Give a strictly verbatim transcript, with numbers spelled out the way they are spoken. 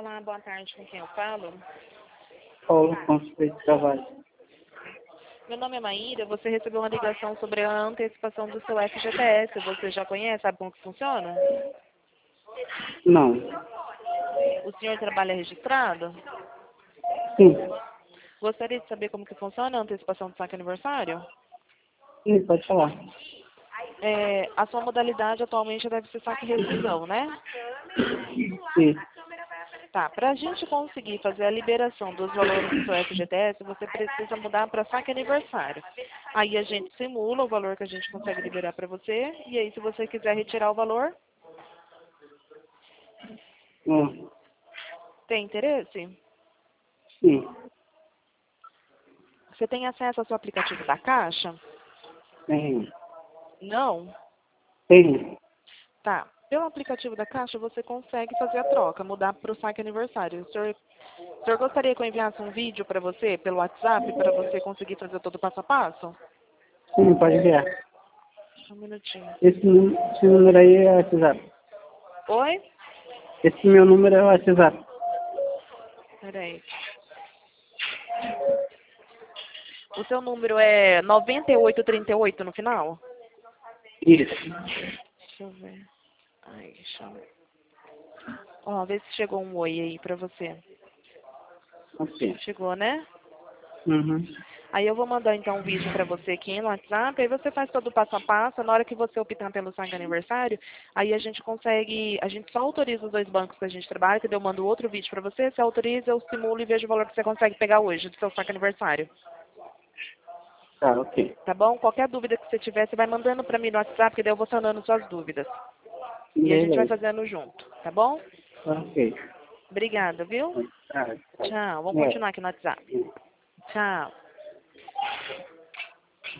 Olá, boa tarde, com quem eu falo? Paulo Conceito Carvalho. Meu nome é Maíra, você recebeu uma ligação sobre a antecipação do seu F G T S. Você já conhece? Sabe como que funciona? Não. O senhor trabalha registrado? Sim. Gostaria de saber como que funciona a antecipação do saque aniversário? Sim, pode falar. É, a sua modalidade atualmente deve ser saque rescisão, né? Sim. Tá, para a gente conseguir fazer a liberação dos valores do seu F G T S, você precisa mudar para saque aniversário. Aí a gente simula o valor que a gente consegue liberar para você, e aí se você quiser retirar o valor, Hum. tem interesse? Sim. Você tem acesso ao seu aplicativo da Caixa? Tem. Não? Tem. Tá. Pelo aplicativo da Caixa, você consegue fazer a troca, mudar para o saque aniversário. O senhor, o senhor gostaria que eu enviasse um vídeo para você, pelo WhatsApp, para você conseguir fazer todo o passo a passo? Sim, pode enviar. Um minutinho. Esse, nu- esse número aí é o WhatsApp. Oi? Esse meu número é o WhatsApp. Peraí. O seu número é nove oito três oito no final? Isso. Deixa eu ver. Ai, deixa eu ver. Ó, vê se chegou um oi aí pra você. Ok. Chegou, né? Uhum. Aí eu vou mandar então um vídeo pra você aqui no WhatsApp, aí você faz todo o passo a passo, na hora que você optar pelo saque aniversário, aí a gente consegue, a gente só autoriza os dois bancos que a gente trabalha, que eu mando outro vídeo pra você, você autoriza, eu simulo e vejo o valor que você consegue pegar hoje do seu saque aniversário. Tá, ok. Tá bom? Qualquer dúvida que você tiver, você vai mandando pra mim no WhatsApp, que daí eu vou sanando suas dúvidas. E a gente vai Beleza. fazendo junto, tá bom? Ok. Obrigada, viu? Tá. Tchau. Vamos É. continuar aqui no WhatsApp. Tchau.